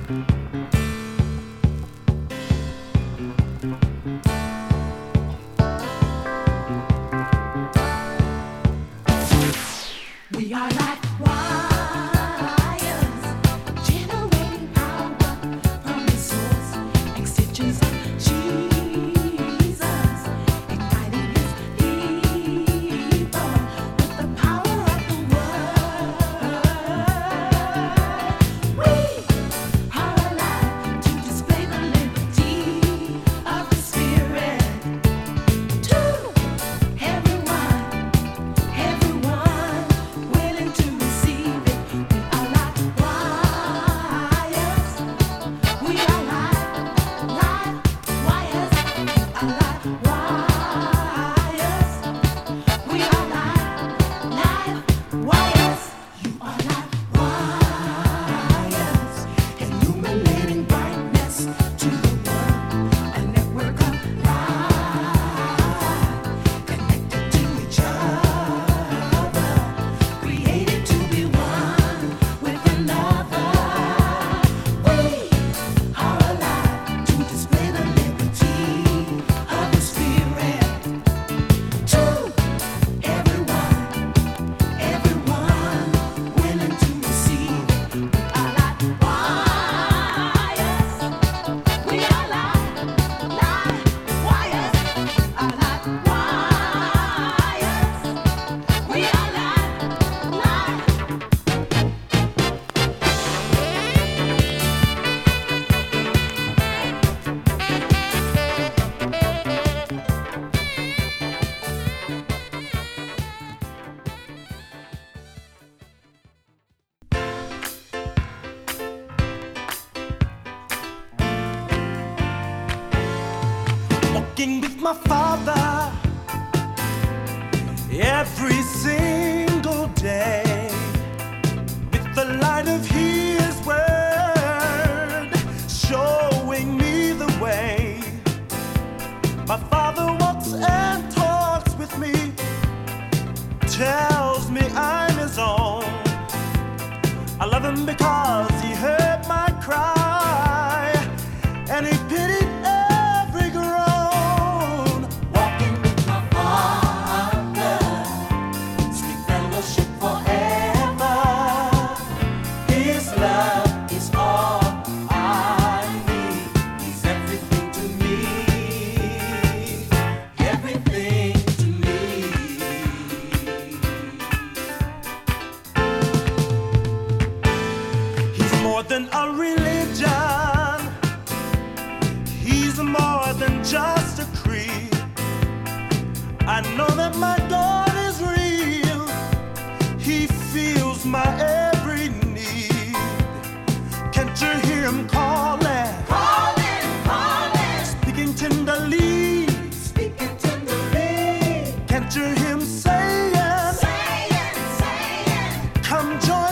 Walking with my father every single day, with the light of his word showing me the way. My father walks and talks with me, tells me I'm his own. I love him because he heard my cry and he pitied every groan. Walking with my father, sweet fellowship forever. His love is all I need. He's everything to me, everything to me. He's more than a religion, he's more than just a creed. I know that my God is real, he feels my every need. Can't you hear him calling, calling, calling, speaking tenderly, speaking tenderly? Can't you hear him saying, saying, saying, come join